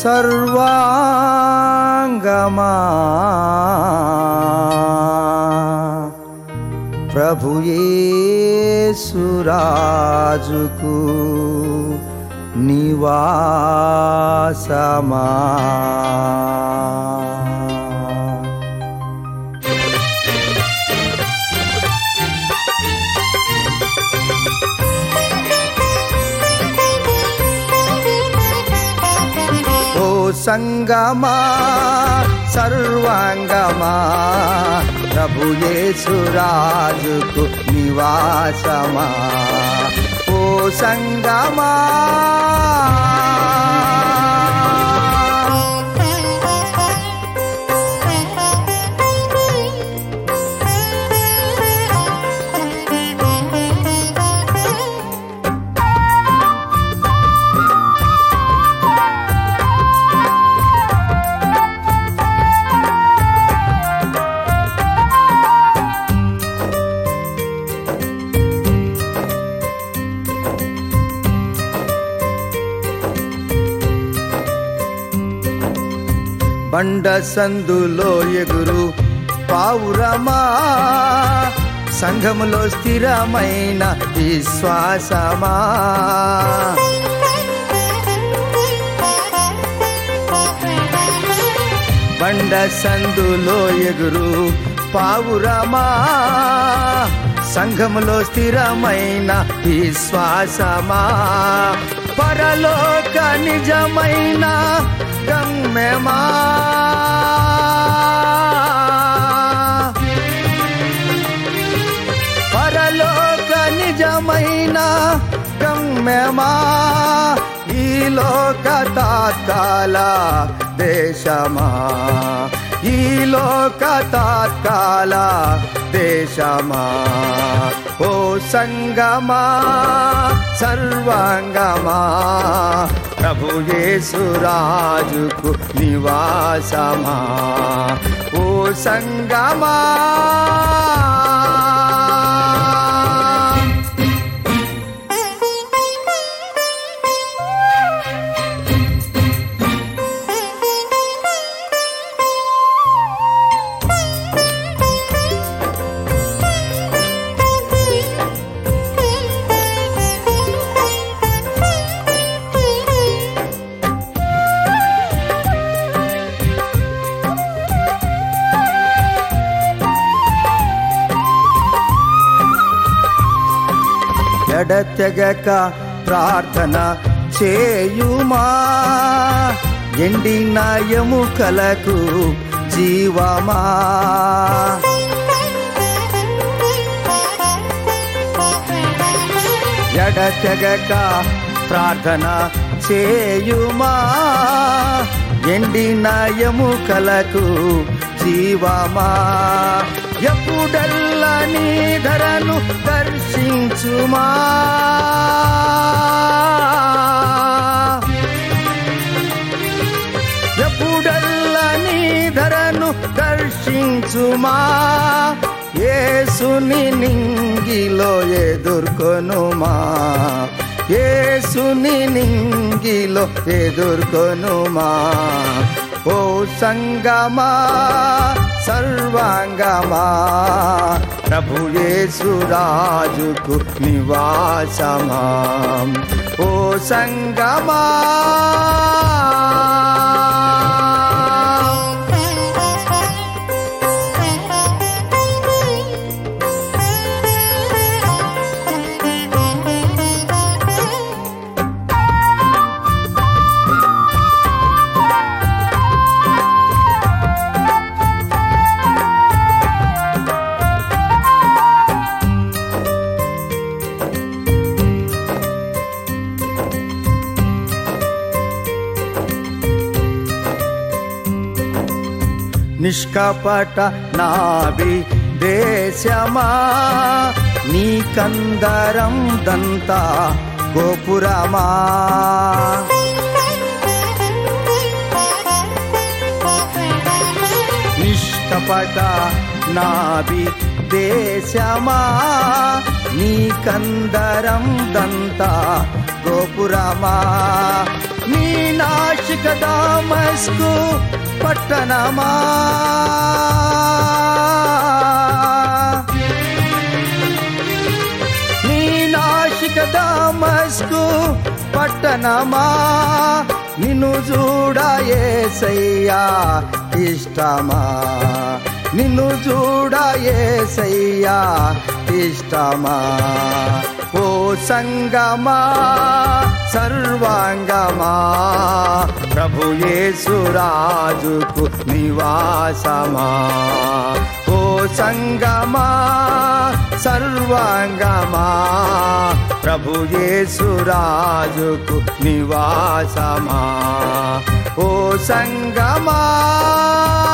సర్వాంగమా ప్రభు యేసు రాజుకు నివాసమా. ఓ సంగమా సర్వాంగమా ప్రభు యేసు రాజుకు నివాసమా. ఓ సంగమా బండ సందులో ఎగురు పావురమా సంఘములో స్థిరమైన విశ్వాసమా. బండ సందులో ఎగురు పావురమా సంఘములో స్థిరమైన విశ్వాసమా. పరలోక నిజమైన గమ్యమా పరలోక నిజమైన గమ్యమా. ఈ లోక తాత్కాల దేశమా ఈ లోక తాత్కాల దేశమా. ఓ సంగమా సర్వాంగమా ప్రభు యేసు రాజుకు నివాసమా. ఓ సంగమా ఎడతెగక ప్రార్థన చేయుమా ఎండిన ఎముకలకు జీవమా. ఎడతెగక ప్రార్థన చేయుమా ఎండిన ఎముకలకు జీవమా. ఎప్పుడెల్లా నీ ధరను దర్శించుమా ఎప్పుడెల్లా నీ ధరను దర్శించుమా. యేసుని నింగిలో ఎదుర్కొనుమా యేసుని నింగిలో ఎదుర్కొనుమా. ఓ సంగమా సర్వాంగమా ప్రభు యేసు రాజుకు నివాసమా. ఓ సంగమా నిష్కపట నాభి దేశమా నీ కందరం దంతా గోపురమా. నిష్కపట నాభి దేశమా నీ కందరం దంతా గోపురమా. నీ నాసిక దమస్కు పట్టణమా, నీ నాసిక దమస్కు పట్టణమా, నిన్ను చూడ యేసయ్యా ఇష్టమా, నిన్ను చూడ యేసయ్యా ఇష్టమా. ఓ సంగమా సర్వాంగమా, ప్రభు యేసు రాజుకు నివాసమా. ఓ సంగమా సర్వాంగమా, ప్రభు యేసు రాజుకు నివాసమా. ఓ సంగమా